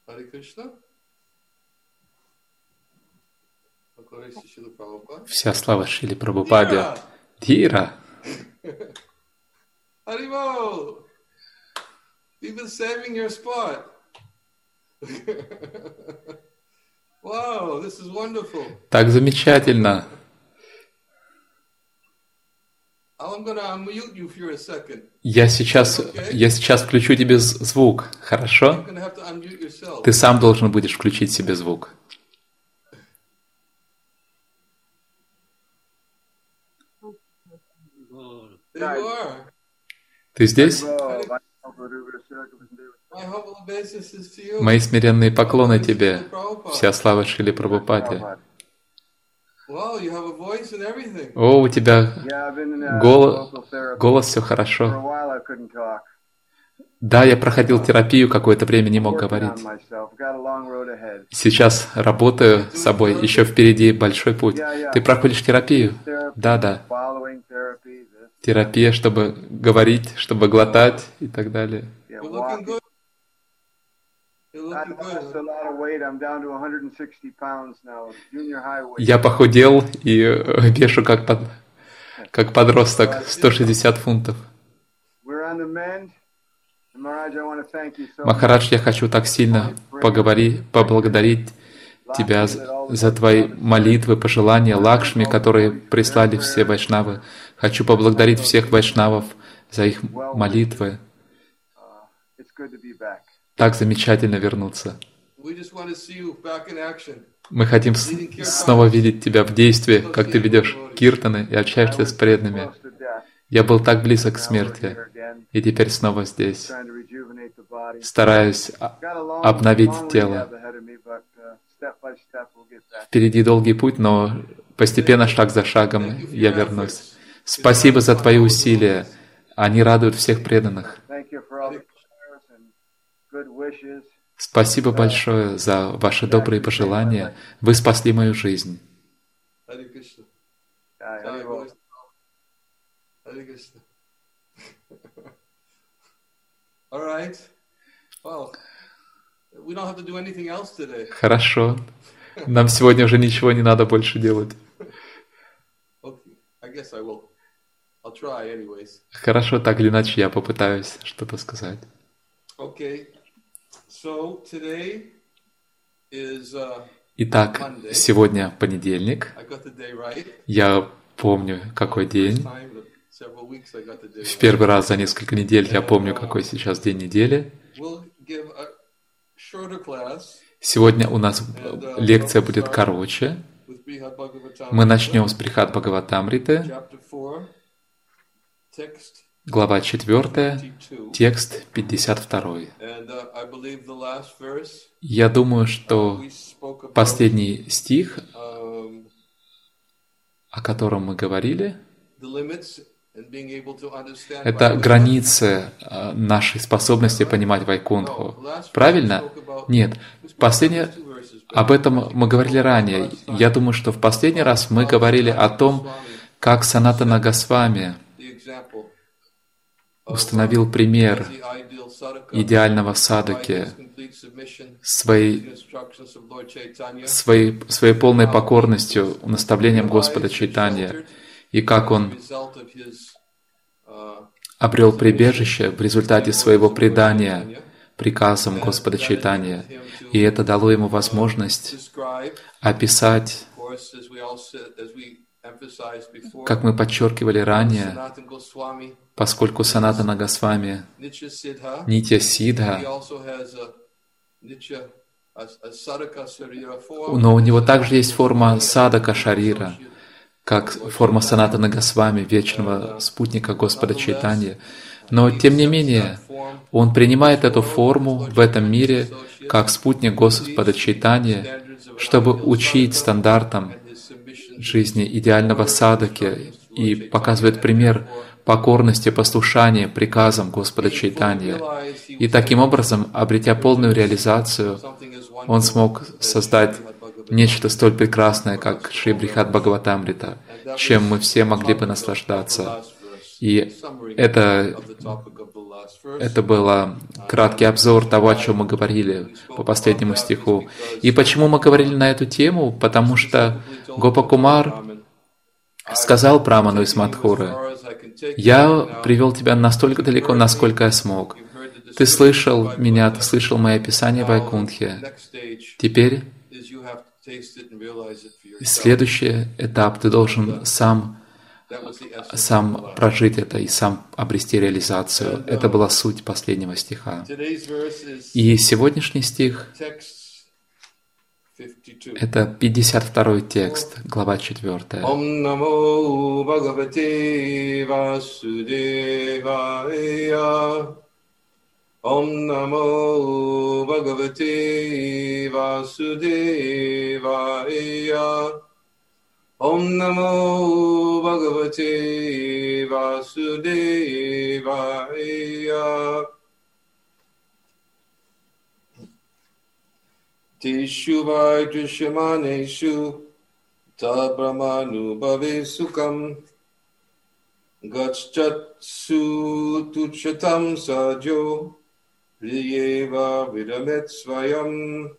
Hare Krishna. Glory to Srila Prabhupada. Вся слава Шриле Прабхупаде. Дхира! Haribol! You've been saving your spot. Wow, this is wonderful. Так замечательно. I'm gonna unmute you for a second. Я сейчас включу тебе звук, хорошо? You're gonna have to unmute yourself. Ты сам должен будешь включить себе звук. There you are. Ты здесь? My humble obeisances to you. Мои смиренные поклоны тебе. Вся слава Шриле Прабхупаде. Wow, you have a voice and everything. О, у тебя голос, все хорошо. Да, я проходил терапию, какое-то время не мог говорить. Сейчас работаю с собой, еще впереди большой путь. Ты проходишь терапию? Да. Терапия, чтобы говорить, чтобы глотать и так далее. Я похудел и вешу как подросток, 160 фунтов. Махарадж, я хочу так сильно поблагодарить тебя за твои молитвы, пожелания, лакшми, которые прислали все вайшнавы. Хочу поблагодарить всех вайшнавов за их молитвы. Так замечательно вернуться. Мы хотим снова видеть тебя в действии, как ты ведешь киртаны и общаешься с преданными. Я был так близок к смерти, и теперь снова здесь. Стараюсь обновить тело. Впереди долгий путь, но постепенно, шаг за шагом, я вернусь. Спасибо за твои усилия. Они радуют всех преданных. Спасибо большое за ваши добрые пожелания. Вы спасли мою жизнь. Хорошо. Нам сегодня уже ничего не надо больше делать. Хорошо, так или иначе я попытаюсь что-то сказать. Итак, сегодня понедельник. Я помню, какой день. В первый раз за несколько недель я помню, какой сейчас день недели. Сегодня у нас лекция будет короче. Мы начнем с Брихад Бхагаватамриты, глава 4, текст 52. Я думаю, что последний стих, о котором мы говорили, это границы нашей способности понимать Вайкунтху. Правильно? Нет. Об этом мы говорили ранее. Я думаю, что в последний раз мы говорили о том, как Санатана Госвами установил пример идеального садаки своей полной покорностью наставлениям Господа Чайтаньи, и как он обрел прибежище в результате своего предания приказам Господа Чайтаньи. И это дало ему возможность описать, как мы подчеркивали ранее, поскольку Санатана Госвами Нитья Сидха, но у него также есть форма Садака Шарира, как форма Санатана Госвами, вечного спутника Господа Чайтаньи. Но, тем не менее, он принимает эту форму в этом мире как спутник Господа Чайтаньи, чтобы учить стандартам жизни идеального садаки и показывает пример покорности, послушания приказам Господа Чайтаньи. И таким образом, обретя полную реализацию, он смог создать нечто столь прекрасное, как Шри Брихад Бхагаватамрита, чем мы все могли бы наслаждаться. И это Это был краткий обзор того, о чем мы говорили по последнему стиху. И почему мы говорили на эту тему? Потому что Гопакумар сказал Браману из Мадхуры: «Я привел тебя настолько далеко, насколько я смог. Ты слышал меня, ты слышал мои описания Вайкунтхи. Теперь следующий этап, ты должен сам прожить это и сам обрести реализацию». Это была суть последнего стиха. И сегодняшний стих — это 52-й текст, глава 4. Ом намо Бхагавате Васудевая. Ом намо Бхагавате Васудевая. Ом намо Бхагавате Васудевая. Тишу вайдришяманешу та брахману бхаве сукам гаччатсу тучатам саджо приева видамет сваям.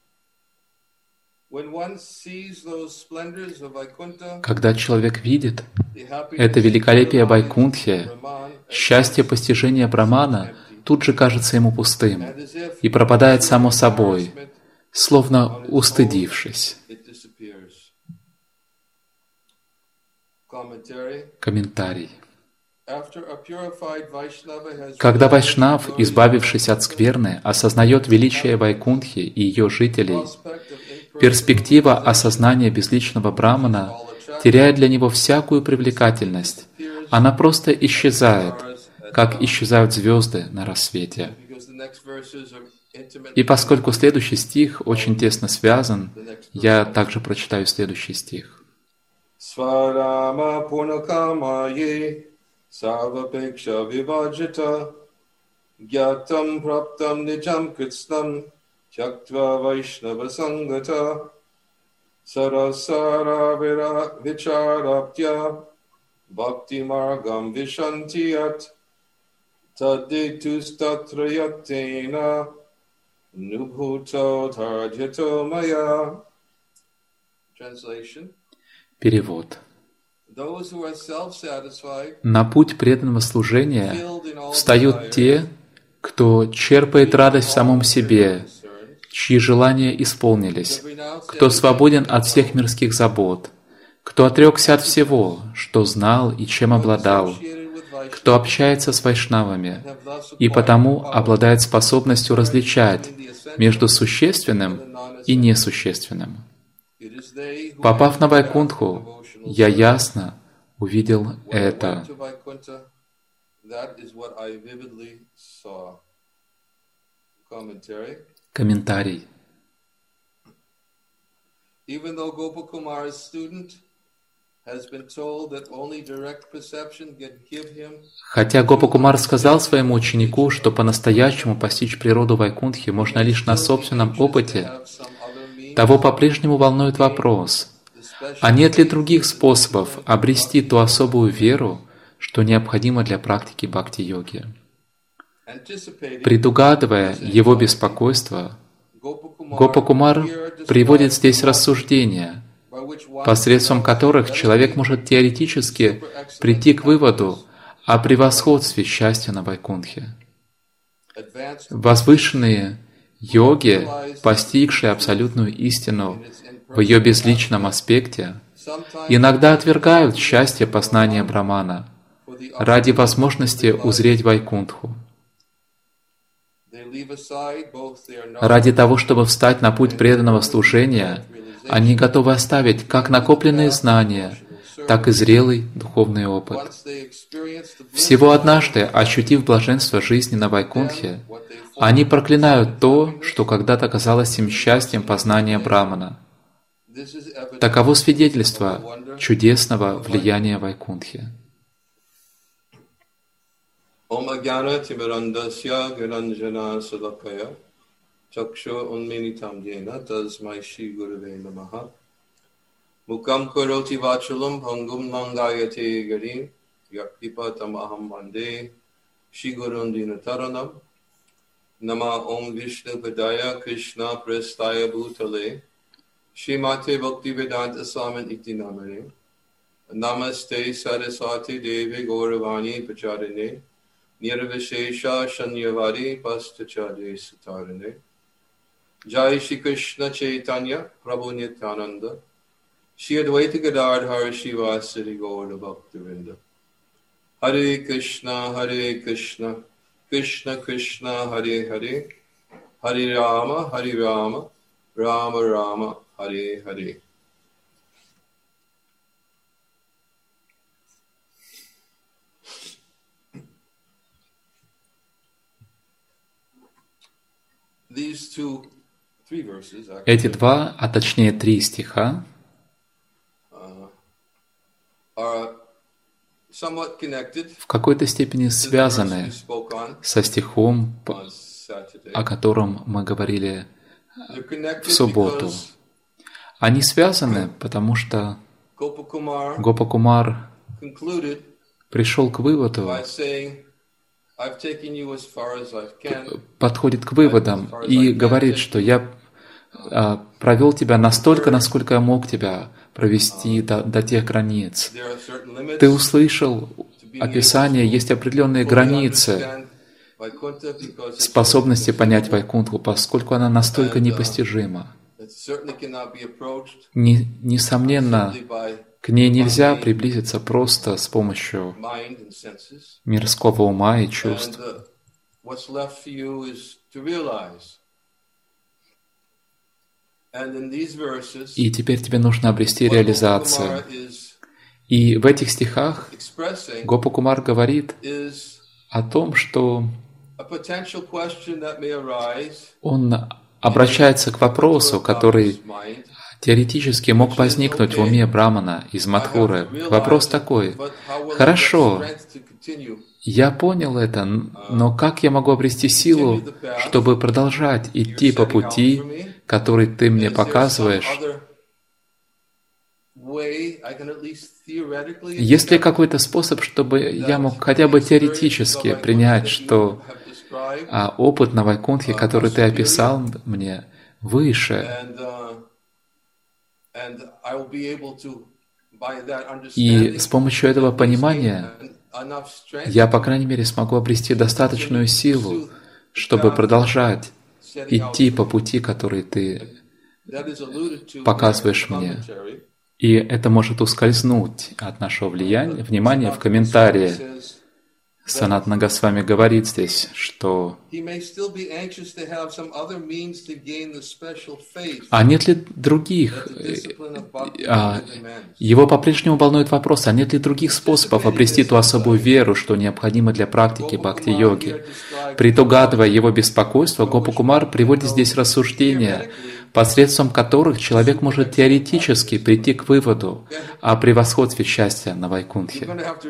Когда человек видит это великолепие Вайкунтхи, счастье постижения Брамана тут же кажется ему пустым и пропадает само собой, словно устыдившись. Комментарий. Когда Вайшнав, избавившись от скверны, осознает величие Вайкунтхи и ее жителей, перспектива осознания безличного Брамана теряет для него всякую привлекательность. Она просто исчезает, как исчезают звезды на рассвете. И поскольку следующий стих очень тесно связан, я также прочитаю следующий стих. Сварама пунакамае савапекша виваджита гьятам праптам ниджам критснам чактва вайшнава сангата сарасара вичараптя бхакти маргам вишантият таддитустатраяттена нубхуто дхарджито мая. Перевод. На путь преданного служения встают те, кто черпает радость в самом себе, чьи желания исполнились, кто свободен от всех мирских забот, кто отрекся от всего, что знал и чем обладал, кто общается с вайшнавами и потому обладает способностью различать между существенным и несущественным. Попав на Вайкунтху, я ясно увидел это. Комментарий. Хотя Гопакумар сказал своему ученику, что по-настоящему постичь природу Вайкунтхи можно лишь на собственном опыте, того по-прежнему волнует вопрос, а нет ли других способов обрести ту особую веру, что необходимо для практики бхакти-йоги? Предугадывая его беспокойство, Гопакумар приводит здесь рассуждения, посредством которых человек может теоретически прийти к выводу о превосходстве счастья на Вайкунтхе. Возвышенные йоги, постигшие абсолютную истину в ее безличном аспекте, иногда отвергают счастье познания Брамана ради возможности узреть Вайкунтху. Ради того, чтобы встать на путь преданного служения, они готовы оставить как накопленные знания, так и зрелый духовный опыт. Всего однажды, ощутив блаженство жизни на Вайкунтхе, они проклинают то, что когда-то казалось им счастьем познания Брамана. Таково свидетельство чудесного влияния Вайкунтхи. Mukam karoti vachulam bhangum mangayate garim yaktipatam aham vande Shri Gurun Dinataranam, Nama Om Vishnu Padaya Krishna Prestaya Bhutale, Srimate Bhaktivedanta Swamin Iti Namane, Namaste Saraswati Devi Gauravani Pacharine, Nirvishesha Shanyavari Pastachade Satarine, Jai Shri Krishna Chaitanya Prabhu Nityananda, Shri Advaita Gadadhar Shivasari Gaura Bhaktivinda. Hare Krishna, Krishna Krishna, Hare Hare, Hare Rama, Rama Rama, Hare Hare. Эти два, а точнее 3 стиха, в какой-то степени связаны со стихом, о котором мы говорили в субботу. Они связаны, потому что Гопакумар пришел к выводу, подходит к выводам и говорит, что я провел тебя настолько, насколько я мог тебя провести до тех границ. Ты услышал описание, есть определенные границы способности понять Вайкунтху, поскольку она настолько непостижима. Несомненно, к ней нельзя приблизиться просто с помощью мирского ума и чувств. И теперь тебе нужно обрести реализацию. И в этих стихах Гопакумар говорит о том, что он обращается к вопросу, который теоретически мог возникнуть в уме Брамана из Мадхуры. Вопрос такой: хорошо, я понял это, но как я могу обрести силу, чтобы продолжать идти по пути, который ты мне показываешь? Есть ли какой-то способ, чтобы я мог хотя бы теоретически принять, что опыт на Вайкунтхе, который ты описал мне, выше? И с помощью этого понимания я, по крайней мере, смогу обрести достаточную силу, чтобы продолжать идти по пути, который ты показываешь мне. И это может ускользнуть от нашего внимания в комментарии. Санатана Госвами говорит здесь, что а нет ли других, его по-прежнему волнует вопрос, а нет ли других способов обрести ту особую веру, что необходимо для практики бхакти-йоги? Предугадывая его беспокойство, Гопакумар приводит здесь рассуждения, посредством которых человек может теоретически прийти к выводу о превосходстве счастья на Вайкунтхе.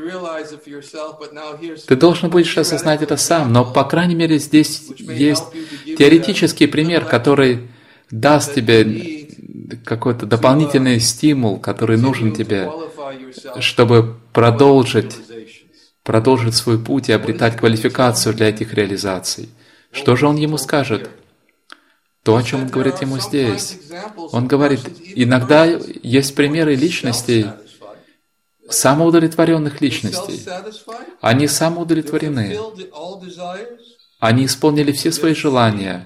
Ты должен будешь осознать это сам, но, по крайней мере, здесь есть теоретический пример, который даст тебе какой-то дополнительный стимул, который нужен тебе, чтобы продолжить свой путь и обретать квалификацию для этих реализаций. Что же он ему скажет? То, о чем он говорит ему здесь. Он говорит, иногда есть примеры личностей, самоудовлетворенных личностей. Они самоудовлетворены. Они исполнили все свои желания.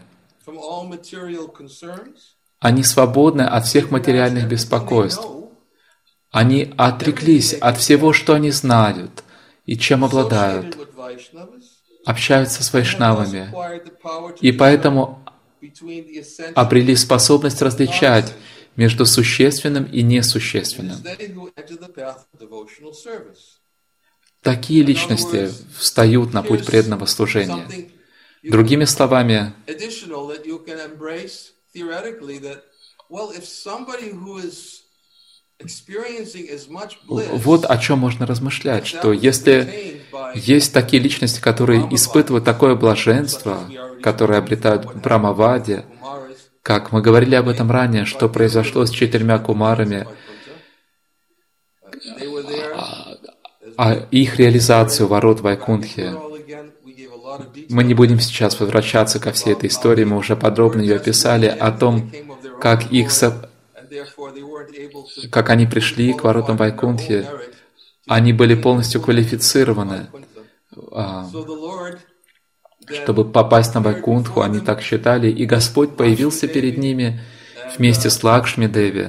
Они свободны от всех материальных беспокойств. Они отреклись от всего, что они знают и чем обладают. Общаются с вайшнавами. И поэтому обрели способность различать между существенным и несущественным. Такие личности встают на путь преданного служения. Другими словами, вот о чем можно размышлять, что если есть такие личности, которые испытывают такое блаженство, которые обретают Брамавади, как мы говорили об этом ранее, что произошло с 4 кумарами, а их реализацию ворот Вайкунтхи, Мы не будем сейчас возвращаться ко всей этой истории, мы уже подробно ее описали, о том, как как они пришли к воротам Вайкунтхи. Они были полностью квалифицированы, чтобы попасть на Вайкунтху, они так считали, и Господь появился перед ними вместе с Лакшми Деви.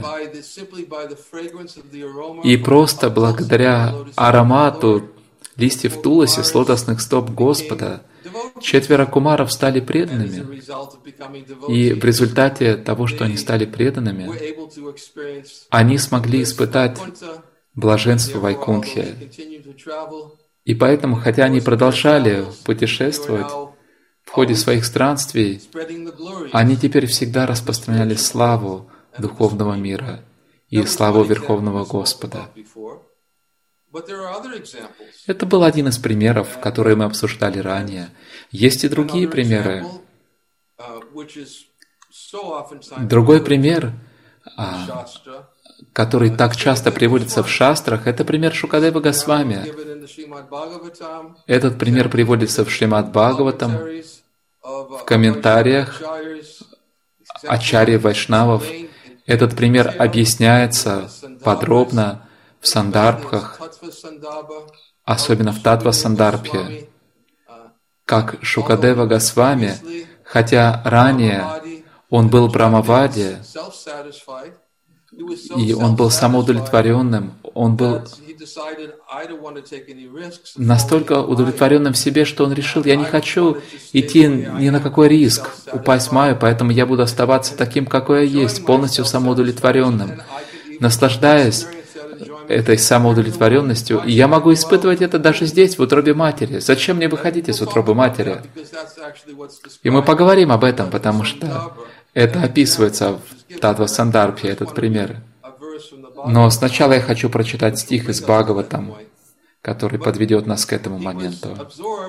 И просто благодаря аромату листьев туласи с лотосных стоп Господа 4 кумаров стали преданными. И в результате того, что они стали преданными, они смогли испытать блаженство Вайкунтхи. И поэтому, хотя они продолжали путешествовать в ходе своих странствий, они теперь всегда распространяли славу духовного мира и славу Верховного Господа. Это был один из примеров, которые мы обсуждали ранее. Есть и другие примеры. Другой пример, который так часто приводится в шастрах, это пример Шукадева Госвами. Этот пример приводится в Шримад Бхагаватам, в комментариях Ачарьи Вайшнавов. Этот пример объясняется подробно в сандарбхах, особенно в Татва Сандарбхе, как Шукадева Госвами, хотя ранее он был Брамавади, и он был самоудовлетворенным, он был настолько удовлетворенным в себе, что он решил, я не хочу идти ни на какой риск, упасть в майю, поэтому я буду оставаться таким, какой я есть, полностью самоудовлетворенным, наслаждаясь этой самоудовлетворенностью, и я могу испытывать это даже здесь, в утробе матери. Зачем мне выходить из утробы матери? И мы поговорим об этом, потому что это описывается в Татва Сандарбхе, этот пример. Но сначала я хочу прочитать стих из Бхагаватам, который подведет нас к этому моменту.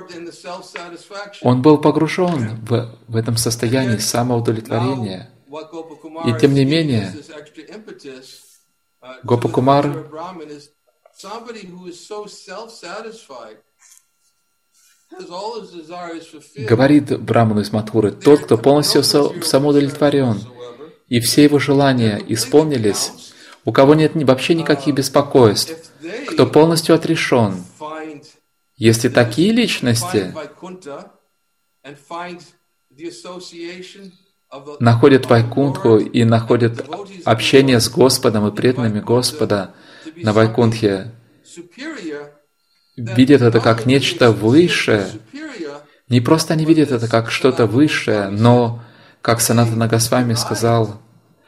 Он был погружен в этом состоянии самоудовлетворения. И тем не менее, Гопакумар говорит Браману из Матхуры, тот, кто полностью самоудовлетворен, и все его желания исполнились, у кого нет вообще никаких беспокойств, кто полностью отрешен. Если такие личности находят Вайкунтху и находят общение с Господом и преданными Господа на Вайкунтхе, видят это как нечто высшее. Не просто они видят это как что-то высшее, но, как Санатана Госвами сказал,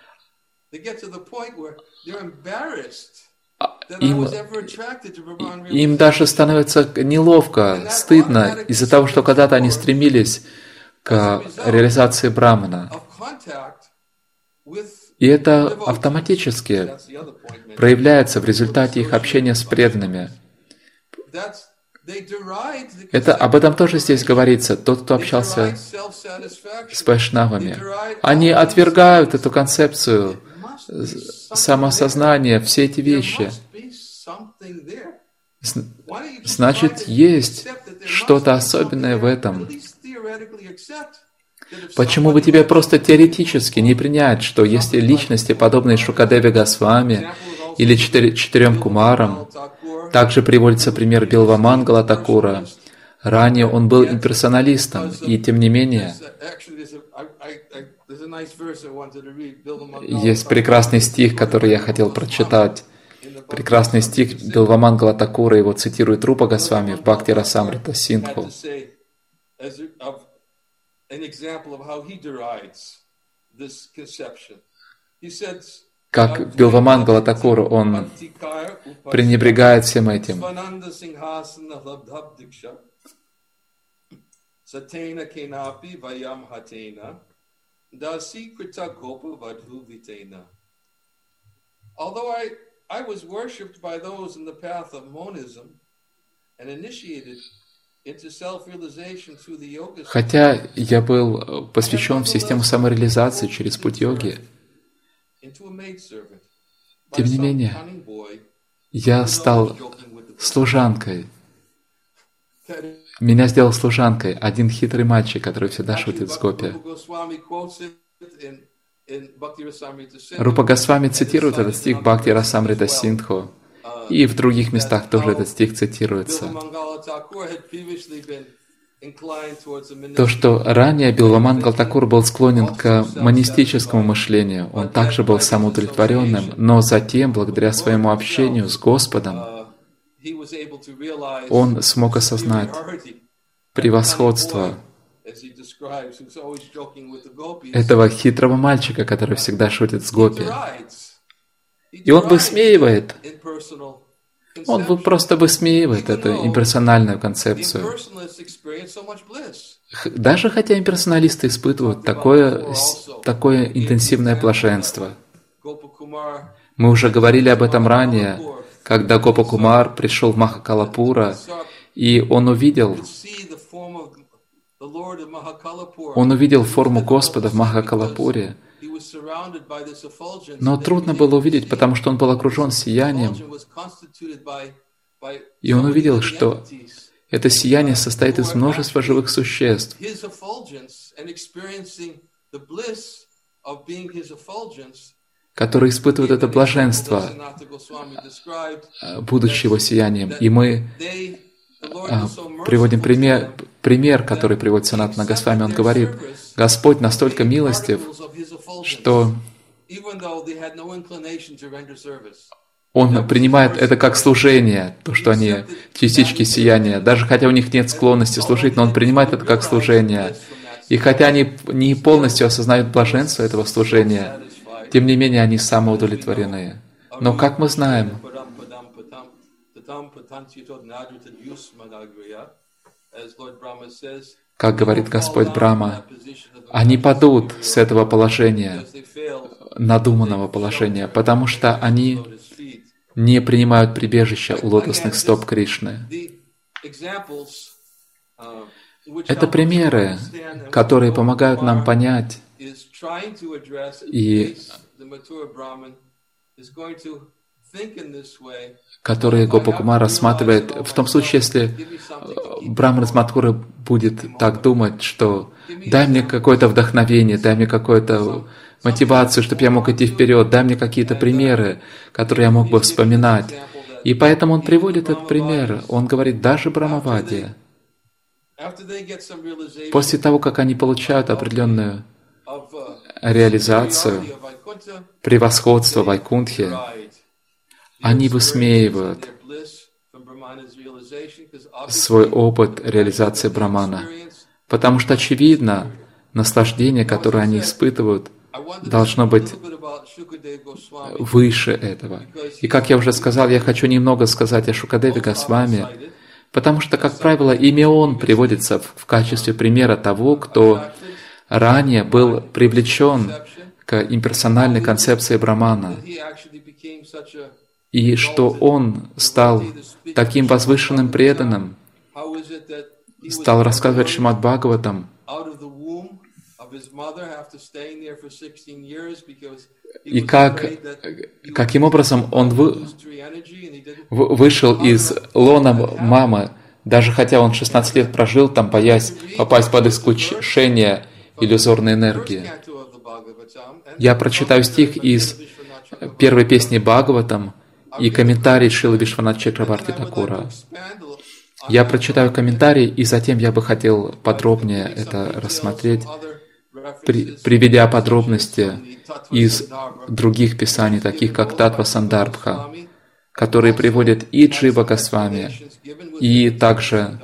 им даже становится неловко, стыдно из-за того, что когда-то они стремились к реализации Брамана. И это автоматически проявляется в результате их общения с преданными. Об этом тоже здесь говорится. Тот, кто общался с вайшнавами, они отвергают эту концепцию самосознания, все эти вещи. Значит, есть что-то особенное в этом. Почему бы тебе просто теоретически не принять, что если личности, подобные Шукадеве Госвами или 4 кумарам, также приводится пример Билвамангала Такура, ранее он был имперсоналистом, и тем не менее, есть прекрасный стих, который я хотел прочитать. Прекрасный стих Билвамангала Такура, его цитирует Рупа Госвами в Бхакти Расамрита Синдху. Как Билвамангала Такур, он пренебрегает всем этим. Хотя я был посвящен в систему самореализации через путь йоги, тем не менее, я стал служанкой. Меня сделал служанкой один хитрый мальчик, который всегда шутит с гопи. Рупа Госвами цитирует этот стих Бхакти Расамрита Синдху, и в других местах тоже этот стих цитируется. То, что ранее Билвамангал Такур был склонен к монистическому мышлению, он также был самоудовлетворенным, но затем, благодаря своему общению с Господом, он смог осознать превосходство этого хитрого мальчика, который всегда шутит с гопи. И он высмеивает. Он просто высмеивает эту имперсональную концепцию. Даже хотя имперсоналисты испытывают такое интенсивное блаженство. Мы уже говорили об этом ранее, когда Гопа Кумар пришел в Махакалапура, и он увидел форму Господа в Махакалапуре, но трудно было увидеть, потому что он был окружен сиянием, и он увидел, что это сияние состоит из множества живых существ, которые испытывают это блаженство, будучи его сиянием. И мы приводим пример, который приводит Санатана Госвами. Он говорит, Господь настолько милостив, что Он принимает это как служение, то, что они частички сияния, даже хотя у них нет склонности служить, но Он принимает это как служение. И хотя они не полностью осознают блаженство этого служения, тем не менее они самоудовлетворены. Но как мы знаем, как говорит Господь Брахма, они падут с этого положения, надуманного положения, потому что они не принимают прибежища у лотосных стоп Кришны. Это примеры, которые помогают нам понять, и которые Гопа Кумар рассматривает в том случае, если Брахман из Мадхуры будет так думать, что дай мне какое-то вдохновение, дай мне какую-то мотивацию, чтобы я мог идти вперед, дай мне какие-то примеры, которые я мог бы вспоминать. И поэтому он приводит этот пример. Он говорит, даже Брамавади, после того, как они получают определенную реализацию, превосходство Вайкунтхи, они высмеивают свой опыт реализации Брамана, потому что, очевидно, наслаждение, которое они испытывают, должно быть выше этого. И как я уже сказал, я хочу немного сказать о Шукадеве Госвами, потому что, как правило, имя он приводится в качестве примера того, кто ранее был привлечен к имперсональной концепции Брамана, и что он стал таким возвышенным преданным, стал рассказывать Шримад Бхагаватам, и каким образом он вышел из лона мамы, даже хотя он 16 лет прожил там, боясь попасть под искушение иллюзорной энергии. Я прочитаю стих из первой песни Бхагаватам и комментарий Шрилы Вишванатха Чакраварти Такура. Я прочитаю комментарий, и затем я бы хотел подробнее это рассмотреть, приведя подробности из других писаний, таких как Татва Сандарбха, которые приводят и Джива Госвами, и также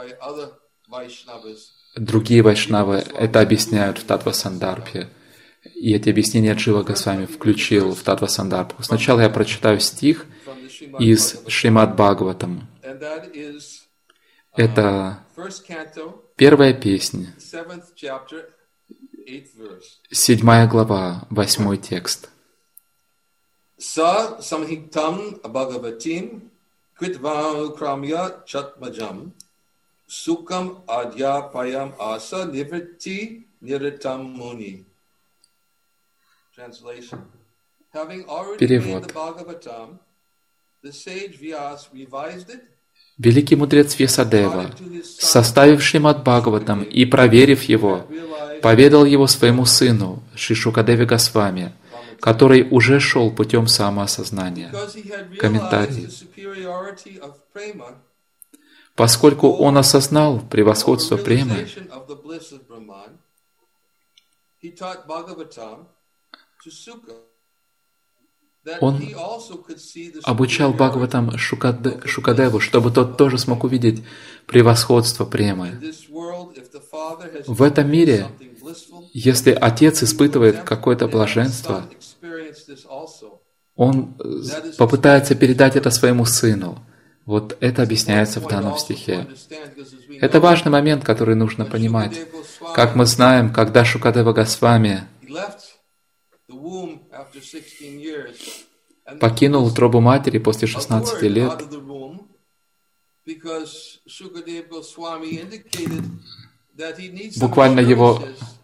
другие вайшнавы это объясняют в Татва Сандарбхе. И эти объяснения Джива Госвами включил в Татва Сандарбху. Сначала я прочитаю стих из Шримад Бхагаватам. Это первая песня, 7 глава, 8 текст. Sa samhiktam bhagavatim kritva kramya chatmajam sukam adhyapayam asa nivritti niritam muni. Translation. Having already made the Bhagavatam, the sage Vyas revised it Великий мудрец Вьясадева, составив Шримад Бхагаватам и проверив его, поведал его своему сыну, Шри Шукадеве Госвами, который уже шел путем самоосознания. Комментарий. Поскольку он осознал превосходство премы, он обучал Бхагаватам Шукадеву, чтобы тот тоже смог увидеть превосходство премы. В этом мире, если отец испытывает какое-то блаженство, он попытается передать это своему сыну. Вот это объясняется в данном стихе. Это важный момент, который нужно понимать. Как мы знаем, когда Шукадева Госвами покинул утробу матери после 16 лет, буквально его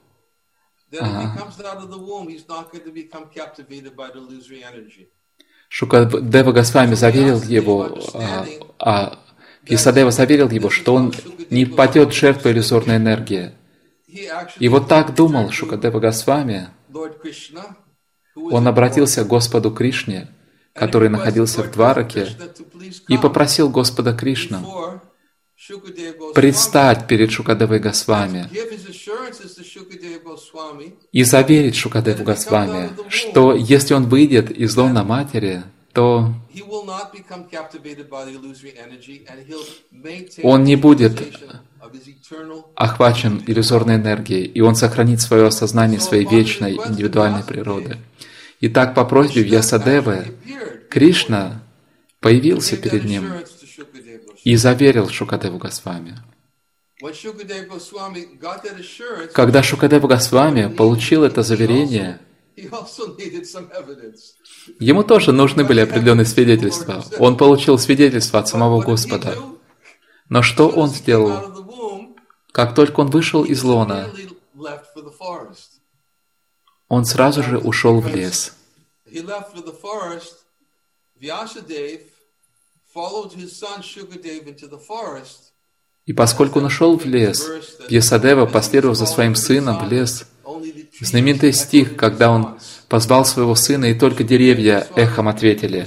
Шукадева Госвами заверил его, Вьясадева заверил его, что он не падет в жертву иллюзорной энергии. И вот так думал Шукадева Госвами. Он обратился к Господу Кришне, который находился в Двараке, и попросил Господа Кришну предстать перед Шукадевой Госвами и заверить Шукадеву Госвами, что если он выйдет из лона матери, то он не будет охвачен иллюзорной энергией, и он сохранит свое осознание своей вечной индивидуальной природы. Итак, по просьбе Вьясадевы, Кришна появился перед ним и заверил Шукадеву Госвами. Когда Шукадева Госвами получил это заверение, ему тоже нужны были определенные свидетельства. Он получил свидетельство от самого Господа. Но что он сделал? Как только он вышел из лона, он сразу же ушел в лес. И поскольку он ушел в лес, Вьясадева, последовав за своим сыном в лес, знаменитый стих, когда он позвал своего сына, и только деревья эхом ответили.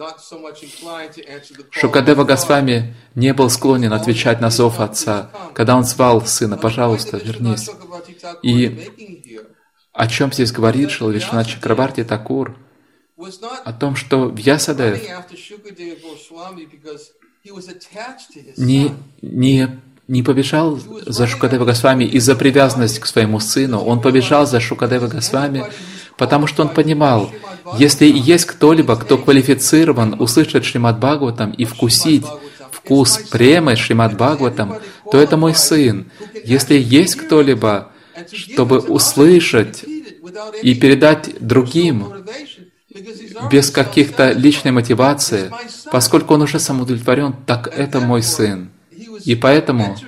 Шукадева Госвами не был склонен отвечать на зов отца, когда он звал сына: «Пожалуйста, вернись». И о чем здесь говорит Шрила Вишванат Чакрабарти Такур? О том, что Вьясадев не побежал за Шукадева Госвами из-за привязанности к своему сыну. Он побежал за Шукадева Госвами, потому что он понимал, если есть кто-либо, кто квалифицирован услышать Шримад Бхагаватам и вкусить вкус премы Шримад Бхагаватам, то это мой сын. Если есть кто-либо, чтобы услышать и передать другим без каких-то личной мотивации, поскольку он уже самоудовлетворен, так это мой сын. И поэтому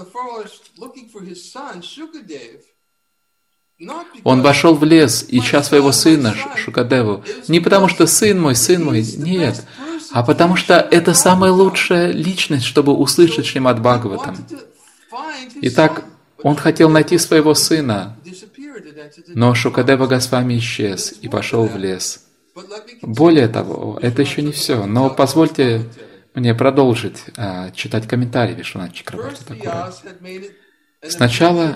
он вошел в лес, ища своего сына Шукадеву. Не потому что сын мой, нет, а потому что это самая лучшая личность, чтобы услышать Шримад Бхагаватам. Итак, он хотел найти своего сына, но Шукадева Госвами исчез и пошел в лес. Более того, это еще не все, но позвольте мне продолжить читать комментарии Вишванат Чакрабарти Такура. Сначала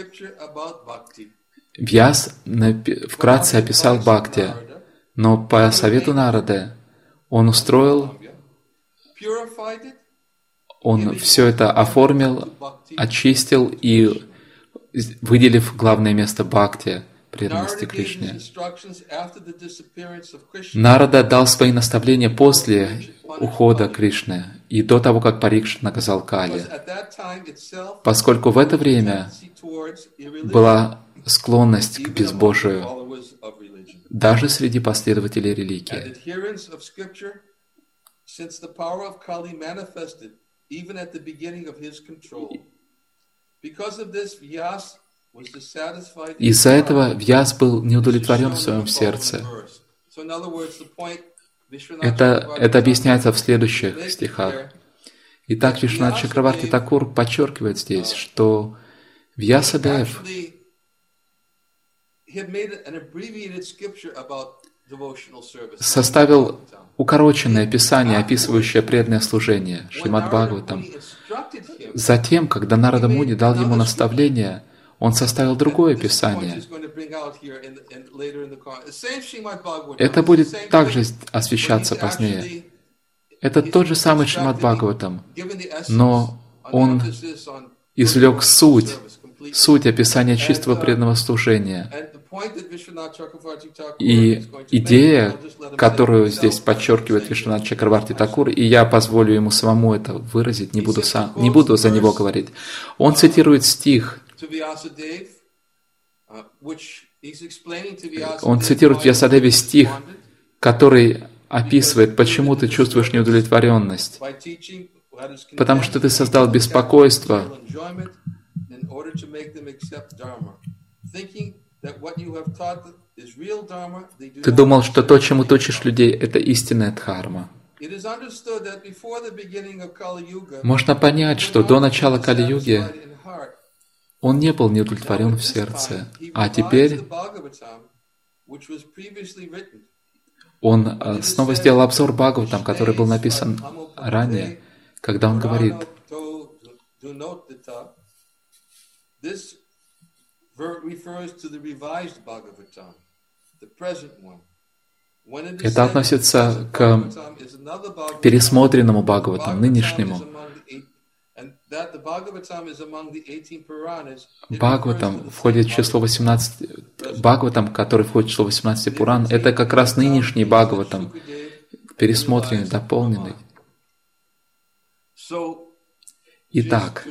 Вьяс вкратце описал Бхакти, но по совету Нарады он все это оформил, очистил и, выделив главное место Бхакти, преданности Кришне. Нарада дал свои наставления после ухода Кришны и до того, как Парикшит наказал Кали, поскольку в это время была склонность к безбожию даже среди последователей религии. Из-за этого Вьяс был неудовлетворен в своем сердце. Это объясняется в следующих стихах. Итак, Вишванат Чакраварти Такур подчеркивает здесь, что Вьясадев составил укороченное писание, описывающее преданное служение, Шримад Бхагаватам. Затем, когда Нарада Муни дал ему наставление, он составил другое писание. Это будет также освещаться позднее. Это тот же самый Шримад Бхагаватам, но он извлек суть описания чистого преданного служения. И идея, которую здесь подчеркивает Вишванат Чакраварти Такур, и я позволю ему самому это выразить, не буду за него говорить. Он цитирует стих. Он цитирует в Вьясадеве стих, который описывает, почему ты чувствуешь неудовлетворенность. Потому что ты создал беспокойство, ты думал, что то, чему ты учишь людей, это истинная дхарма. Можно понять, что до начала Кали-юги он не был неудовлетворен в сердце, а теперь он снова сделал обзор Бхагаватам, который был написан ранее, когда он говорит: это относится к пересмотренному Бхагаватам, нынешнему. Бхагаватам входит в число 18, Бхагаватам, который входит в число 18 Пуран, это как раз нынешний Бхагаватам, пересмотренный, дополненный. Итак,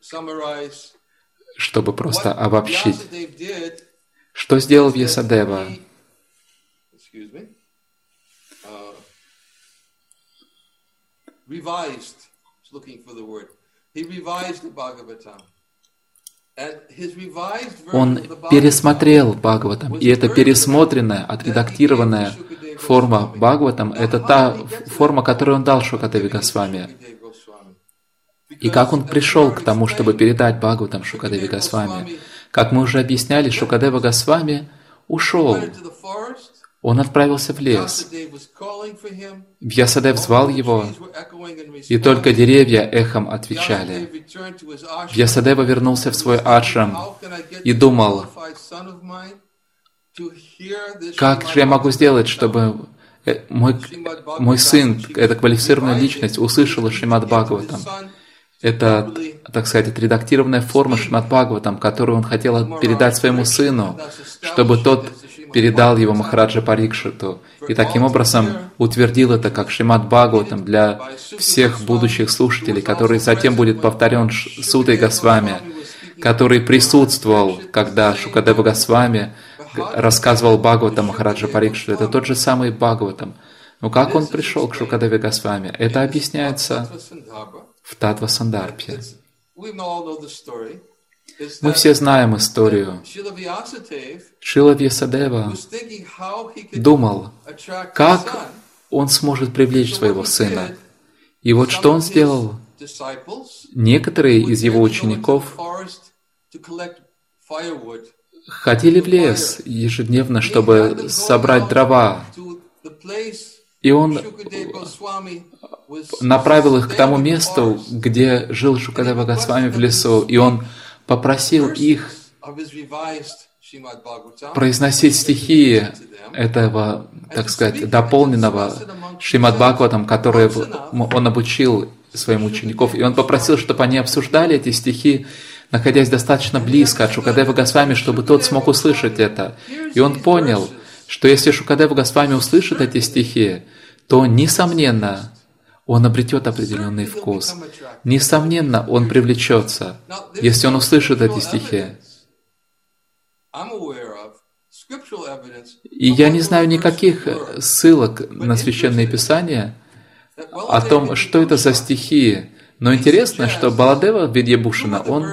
чтобы просто обобщить, что сделал Вьясадева? Он пересмотрел Бхагаватам, и эта пересмотренная, отредактированная форма Бхагаватам — это та форма, которую он дал Шукадеве Госвами. И как он пришел к тому, чтобы передать Бхагаватам Шукадеве Госвами? Как мы уже объясняли, Шукадева Госвами ушел. Он отправился в лес. Вьясадев звал его, и только деревья эхом отвечали. Вьясадева вернулся в свой ашрам и думал: как же я могу сделать, чтобы мой сын, эта квалифицированная личность, услышала Шримад Бхагаватам? Это, так сказать, отредактированная форма Шримад Бхагаватам, которую он хотел передать своему сыну, чтобы тот передал его Махараджа Парикшиту, и таким образом утвердил это как Шримад Бхагаватам для всех будущих слушателей, который затем будет повторен Сутой Госвами, который присутствовал, когда Шукадева Госвами рассказывал Бхагаватам Махараджа Парикшиту. Это тот же самый Бхагаватам. Но как он пришел к Шукадеве Госвами? Это объясняется в Татва Сандарбхе. Мы все знаем историю. Шрила Вьясадева думал, как он сможет привлечь своего сына. И вот что он сделал. Некоторые из его учеников ходили в лес ежедневно, чтобы собрать дрова. И он направил их к тому месту, где жил Шукадева Госвами в лесу, и он попросил их произносить стихи этого, так сказать, дополненного Шримад Бхагаватам, которые он обучил своим учеников. И он попросил, чтобы они обсуждали эти стихи, находясь достаточно близко от Шукадева Госвами, чтобы тот смог услышать это. И он понял, что если Шукадева Госвами услышит эти стихи, то, несомненно, он обретет определенный вкус. Несомненно, он привлечется, если он услышит эти стихи. И я не знаю никаких ссылок на Священное Писание о том, что это за стихи. Но интересно, что Баладева Видьябушана, он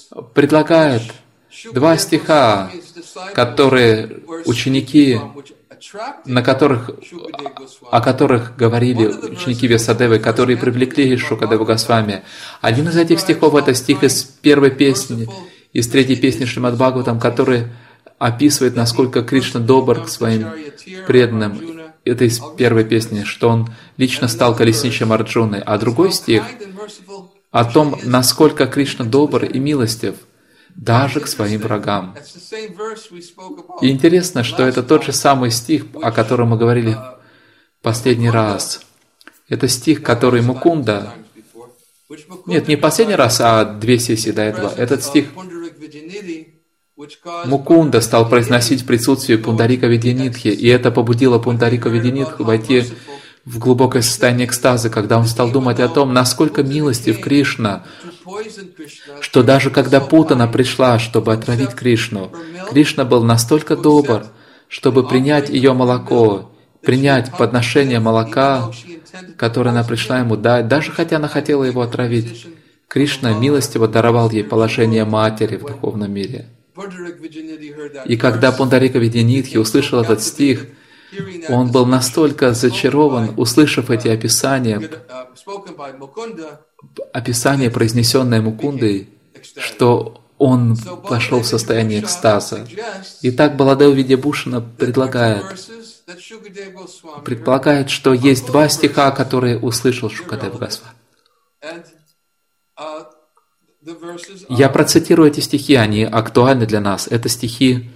предлагает 2 стиха, которые ученики о которых говорили ученики Вьясадевы, которые привлекли Шукадеву Госвами. Один из этих стихов — это стих из первой песни, из третьей песни Шримад Бхагаватам, который описывает, насколько Кришна добр к своим преданным. Это из первой песни, что он лично стал колесничем Арджуны. А другой стих о том, насколько Кришна добр и милостив даже к своим врагам. И интересно, что это тот же самый стих, о котором мы говорили в последний раз. Это стих, который Мукунда... Нет, не последний раз, а 2 сессии до этого. Этот стих Мукунда стал произносить в присутствии Пундарика Видянитхи, и это побудило Пундарика Видянитху войти в глубокое состояние экстаза, когда он стал думать о том, насколько милостив Кришна, что даже когда Путана пришла, чтобы отравить Кришну, Кришна был настолько добр, чтобы принять ее молоко, принять подношение молока, которое она пришла ему дать, даже хотя она хотела его отравить. Кришна милостиво даровал ей положение матери в духовном мире. И когда Пундарика Видянитхи услышал этот стих, он был настолько зачарован, услышав эти описания, произнесенные Мукундой, что он вошел в состояние экстаза. Итак, Баладева Видьябушана предполагает, что есть 2 стиха, которые услышал Шукадева Госвами. Я процитирую эти стихи, они актуальны для нас. Это стихи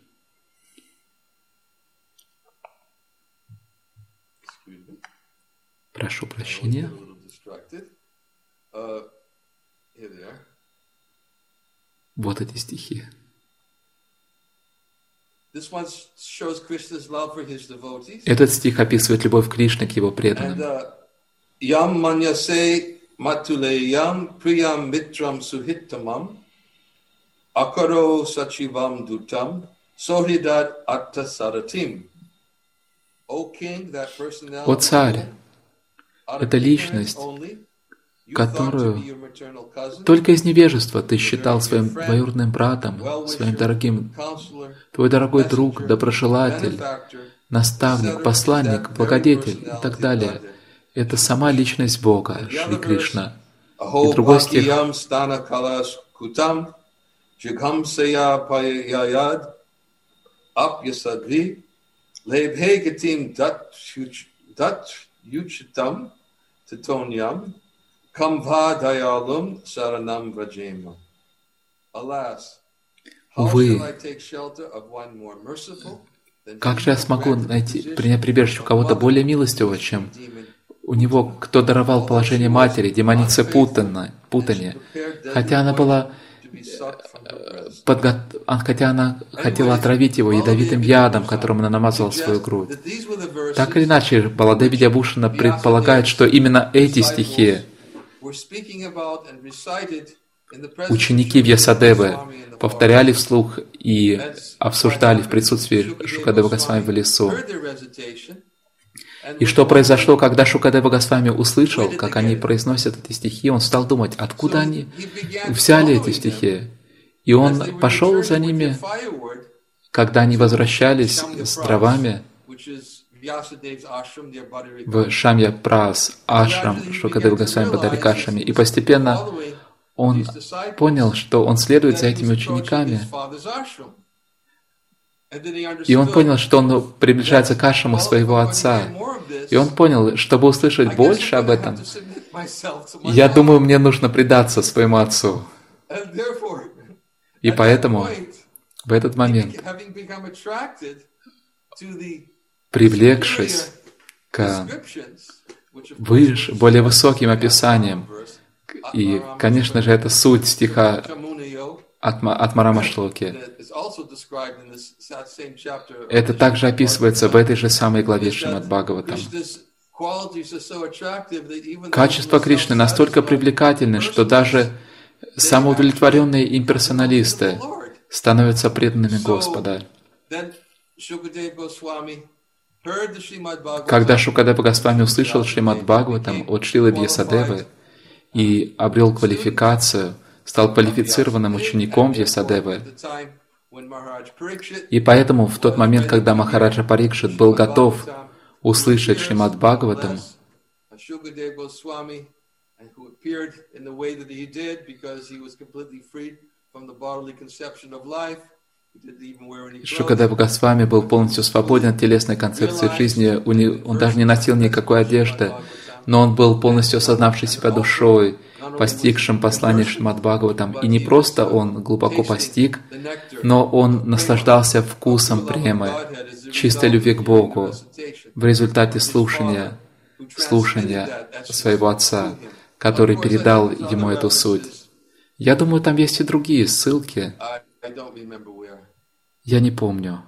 прошу прощения. Вот эти стихи. Этот стих описывает любовь Кришны к его преданным. Matuleyam priyam mitram suhittamam akaro sachivam dutam sohidat atta saratim. О царь, это личность, которую только из невежества ты считал своим двоюродным братом, своим дорогим, твой дорогой друг, доброжелатель, наставник, посланник, благодетель и так далее. Это сама личность Бога, Шри Кришна. И другой стих. Увы, как же я смогу принять прибежище у кого-то более милостивого, чем у него, кто даровал положение матери, демонице Путане, хотя она была, хотя она хотела отравить его ядовитым ядом, которым она намазала свою грудь. Так или иначе, Баладева Видьябушана предполагает, что именно эти стихи ученики Вьясадевы повторяли вслух и обсуждали в присутствии Шукадева Госвами в лесу. И что произошло, когда Шукадева Госвами услышал, как они произносят эти стихи, он стал думать, откуда они взяли эти стихи. И он пошел за ними, когда они возвращались с дровами в Шамья Прас, ашрам Шукадева Госвами Бадарикашами. И постепенно он понял, что он следует за этими учениками. И он понял, что он приближается к ашраму своего отца. И он понял, чтобы услышать больше об этом, я думаю, мне нужно предаться своему отцу. И поэтому в этот момент, привлекшись к более высоким описаниям, и, конечно же, это суть стиха от Марамашлоки. Это также описывается в этой же самой главе Шримад Бхагаватам. Качества Кришны настолько привлекательны, что даже самоудовлетворенные имперсоналисты становятся преданными Господа. Когда Шукадева Госвами услышал Шримад Бхагаватам от Шрилы Вьясадевы и обрел квалификацию, стал квалифицированным учеником Вьясадевы, И поэтому в тот момент, когда Махараджа Парикшит был готов услышать Шримад Бхагаватам, Шукадева Госвами был полностью свободен от телесной концепции жизни, он даже не носил никакой одежды, но он был полностью осознавший себя душой, постигшим послание Шримад Бхагаватам. И не просто он глубоко постиг, но он наслаждался вкусом премы, чистой любви к Богу в результате слушания своего отца, который передал ему эту суть. Я думаю, там есть и другие ссылки. Я не помню.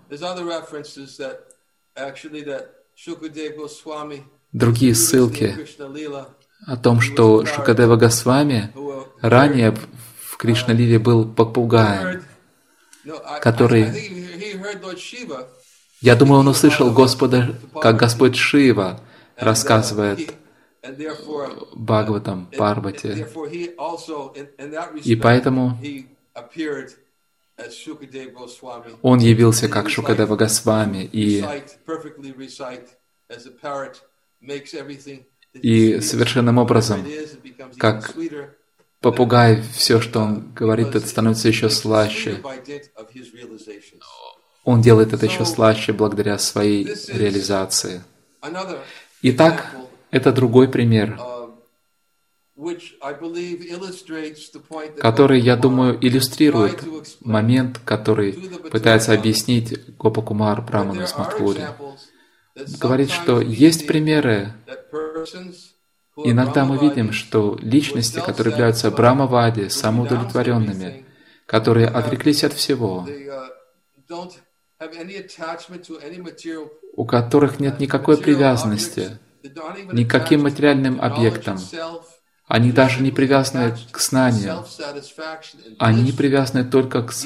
Другие ссылки о том, что Шукадева Госвами ранее в Кришна-лиле был попугаем, который... Я думаю, он услышал Господа, как Господь Шива рассказывает Бхагаватам Парвати. И поэтому он явился как Шукадева Госвами, и совершенным образом, как попугай, все, что он говорит, это становится еще слаще. Он делает это еще слаще благодаря своей реализации. Итак, это другой пример, который, я думаю, иллюстрирует момент, который пытается объяснить Гопакумар Браману из Мадхури. Говорит, что есть примеры. Иногда мы видим, что личности, которые являются брамавади, самоудовлетворенными, которые отреклись от всего, у которых нет никакой привязанности ни к каким материальным объектам, они даже не привязаны к знанию, они привязаны только к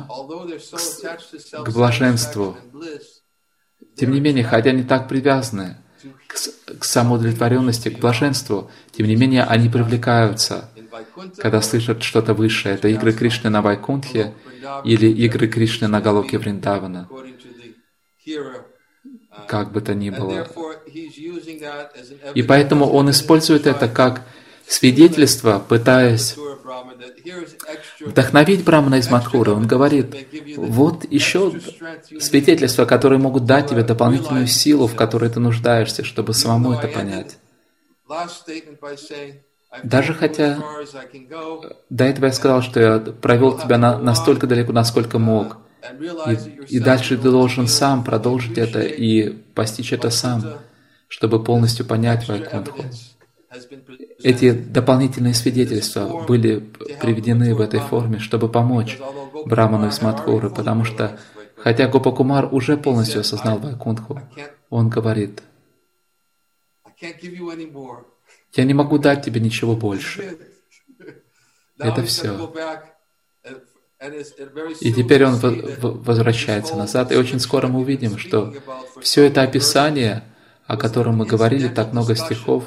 блаженству. Тем не менее, хотя они так привязаны к самоудовлетворенности, к блаженству, тем не менее, они привлекаются, когда слышат что-то высшее. Это игры Кришны на Вайкунтхе или игры Кришны на Галоке Вриндавана. Как бы то ни было. И поэтому он использует это как свидетельство, пытаясь вдохновить Брамана из Мадхуры. Он говорит, вот еще свидетельства, которые могут дать тебе дополнительную силу, в которой ты нуждаешься, чтобы самому это понять. Даже хотя до этого я сказал, что я провел тебя настолько далеко, насколько мог. И дальше ты должен сам продолжить это и постичь это сам, чтобы полностью понять Вайкунтху. Эти дополнительные свидетельства были приведены в этой форме, чтобы помочь Браману из Мадхуры, потому что, хотя Гопакумар уже полностью осознал Вайкунтху, он говорит, «Я не могу дать тебе ничего больше. Это все». И теперь он возвращается назад, и очень скоро мы увидим, что все это описание, о котором мы говорили, так много стихов,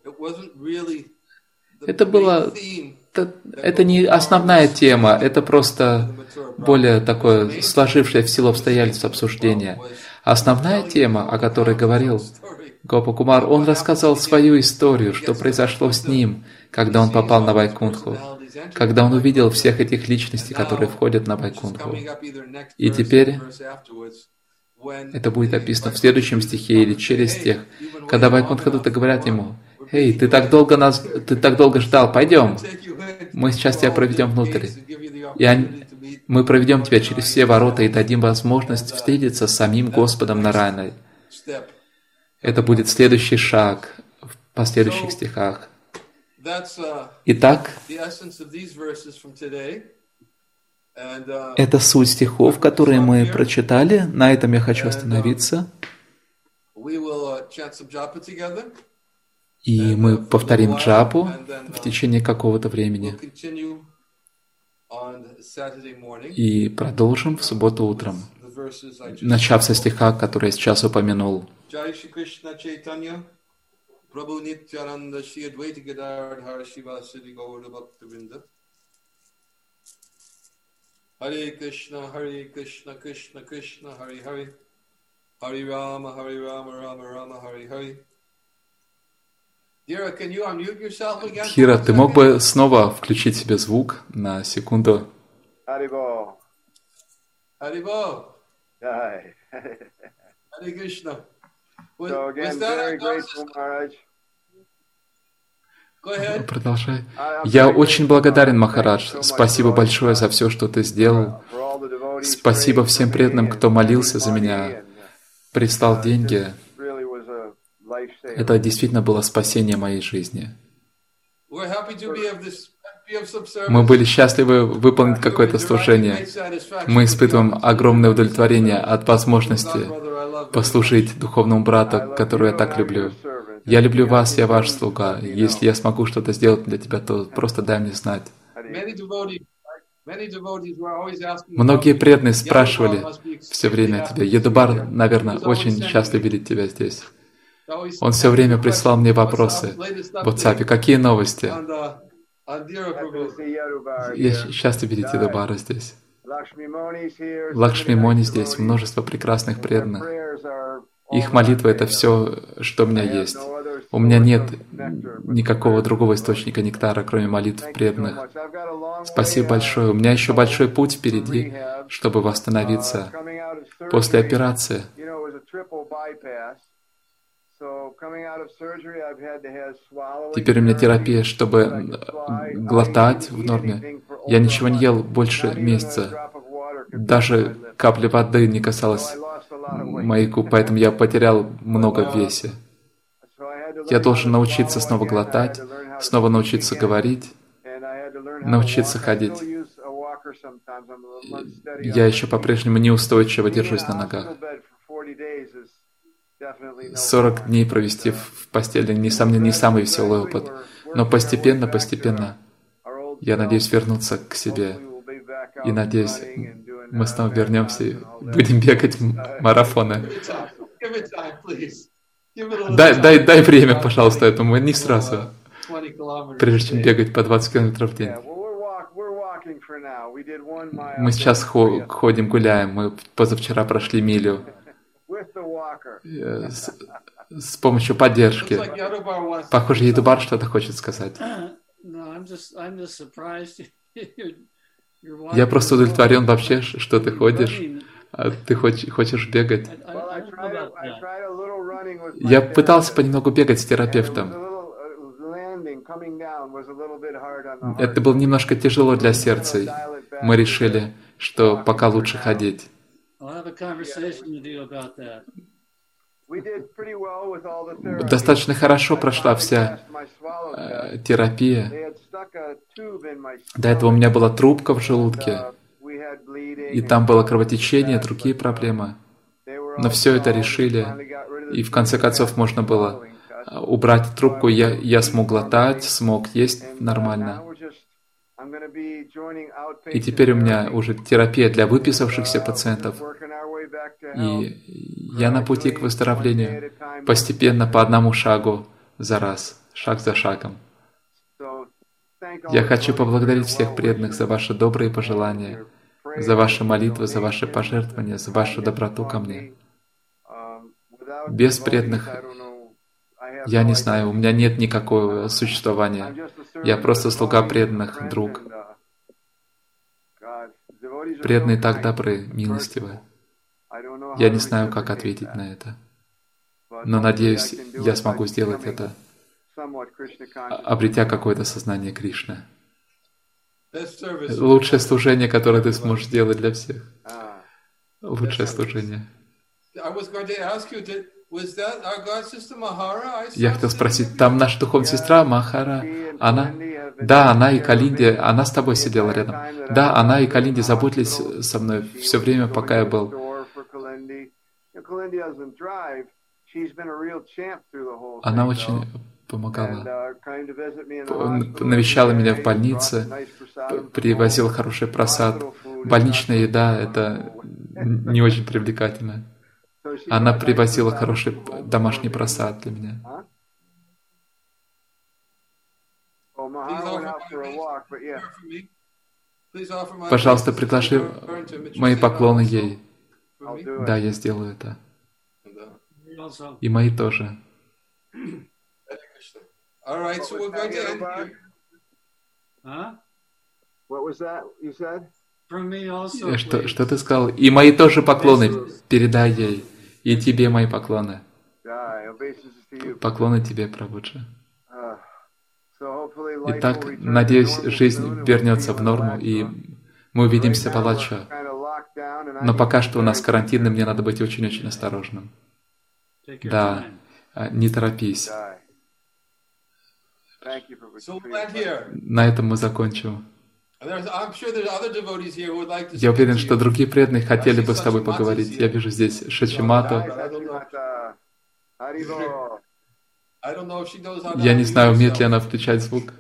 это не основная тема, это просто более такое сложившее в силу обстоятельств обсуждение. Основная тема, о которой говорил Гопакумар, он рассказал свою историю, что произошло с ним, когда он попал на Вайкунтху, когда он увидел всех этих личностей, которые входят на Вайкунтху. И теперь это будет описано в следующем стихе или через стих, когда Вайкунтхадута говорят ему, «Эй, ты так долго ждал, пойдем, мы сейчас тебя проведем внутрь, и мы проведем тебя через все ворота и дадим возможность встретиться с самим Господом Нараяной». Это будет следующий шаг в последующих стихах. Итак, это суть стихов, которые мы прочитали. На этом я хочу остановиться. И мы повторим джапу в течение какого-то времени. И продолжим в субботу утром, начав со стиха, который я сейчас упомянул. Prabhu Nityananda Shri Advaita Gadadhar Shiva Siddhi Gaura Bhakta Vrinda. Hare Krishna, Krishna Krishna, Hare Hare, Hare Rama, Rama Rama, Hare Hare. Dira, can you unmute yourself again? Дхира, ты мог бы снова включить себе звук на секунду? Haribo. Haribo. Jai. Hare Krishna. So again, very grateful, Maharaj. Go ahead. Продолжай. Я очень благодарен, Махарадж. Спасибо большое за все, что ты сделал. Спасибо всем преданным, кто молился за меня, прислал деньги. Это действительно было спасение моей жизни. Мы были счастливы выполнить какое-то служение. Мы испытываем огромное удовлетворение от возможности послужить духовному брату, которого я так люблю. Я люблю вас, я ваш слуга. Если я смогу что-то сделать для тебя, то просто дай мне знать. Многие преданные спрашивали все время тебя. Ядубар, наверное, очень счастлив видеть тебя здесь. Он все время прислал мне вопросы в WhatsApp. Какие новости? Я счастлив видеть Ядубара здесь. Лакшми Мони здесь, множество прекрасных преданных. Их молитва — это все, что у меня есть. У меня нет никакого другого источника нектара, кроме молитв преданных. Спасибо большое. У меня еще большой путь впереди, чтобы восстановиться после операции. Теперь у меня терапия, чтобы глотать в норме. Я ничего не ел больше месяца. Даже капли воды не касалась моей губ, поэтому я потерял много в весе. Я должен научиться снова глотать, снова научиться говорить, научиться ходить. Я еще по-прежнему неустойчиво держусь на ногах. 40 дней провести в постели, несомненно, не самый веселый опыт. Но постепенно, я надеюсь вернуться к себе. И надеюсь, мы снова вернемся и будем бегать марафоны. Дай время, пожалуйста, этому, не сразу. Прежде чем бегать по 20 километров в день. Мы сейчас ходим, гуляем. Мы позавчера прошли милю. С помощью поддержки. Похоже, Ядубар что-то хочет сказать. Я просто удовлетворен вообще, что ты ходишь. Ты хочешь бегать. Я пытался понемногу бегать с терапевтом. Это было немножко тяжело для сердца. Мы решили, что пока лучше ходить. Достаточно хорошо прошла вся терапия. До этого у меня была трубка в желудке, и там было кровотечение, другие проблемы. Но все это решили, и в конце концов можно было убрать трубку, я смог глотать, смог есть нормально. И теперь у меня уже терапия для выписавшихся пациентов. И я на пути к выздоровлению, постепенно, по одному шагу за раз, шаг за шагом. Я хочу поблагодарить всех преданных за ваши добрые пожелания, за ваши молитвы, за ваши пожертвования, за вашу доброту ко мне. Без преданных, я не знаю, у меня нет никакого существования. Я просто слуга преданных, друг. Преданные так добры, милостивы. Я не знаю, как ответить на это. Но надеюсь, я смогу сделать это, обретя какое-то сознание Кришны. Лучшее служение, которое ты сможешь сделать для всех. Лучшее служение. Я хотел спросить, там наша духовная сестра Махара, она? Да, она и Калинди, она с тобой сидела рядом. Да, она и Калинди заботились со мной все время, пока я был. Она очень помогала. Навещала меня в больнице, привозила хороший просад. Больничная еда — это не очень привлекательно. Она привозила хороший домашний просад для меня. Пожалуйста, предложи мои поклоны ей. Да, я сделаю это. И мои тоже. Что ты сказал? И мои тоже поклоны передай ей. И тебе мои поклоны. Поклоны тебе, Прабхуджи. Итак, надеюсь, жизнь вернется в норму, и мы увидимся в Балача. Но пока что у нас карантин, и мне надо быть очень-очень осторожным. Да, не торопись. На этом мы закончим. Я уверен, что другие преданные хотели бы с тобой поговорить. Я вижу здесь Шачимату. Я не знаю, умеет ли она включать звук.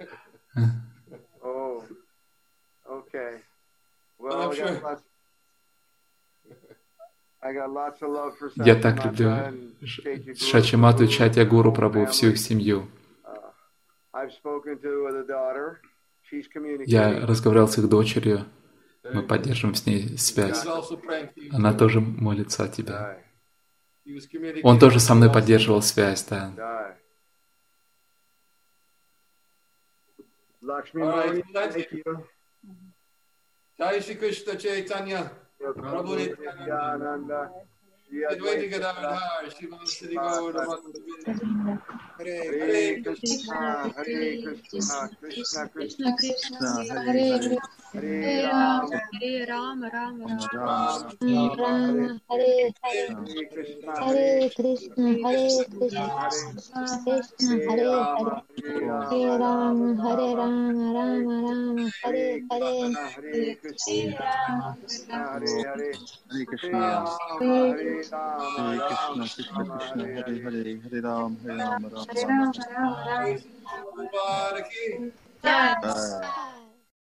Я так люблю Шачимату и Чатья Гуру Прабху, всю их семью. Я разговаривал с их дочерью, мы поддерживаем с ней связь. Она тоже молится о тебе. Он тоже со мной поддерживал связь, да. Jai Shri Krishna Chaitanya, Prabhu Nityananda, Advaita Gadadhar, Sriman Sri Gaura Bhakta. Hare Krishna, Krishna Krishna, Hare Rama, Hare Rama, Rama Rama Rama, Hare Hare, Hare Krishna, Krishna Hare Hare, Hare Rama, Rama Rama, Hare Hare, Hare Krishna, Hare Krishna, Hare Hare Ram, Hare Rama, Rama Rama. Rama. Jai.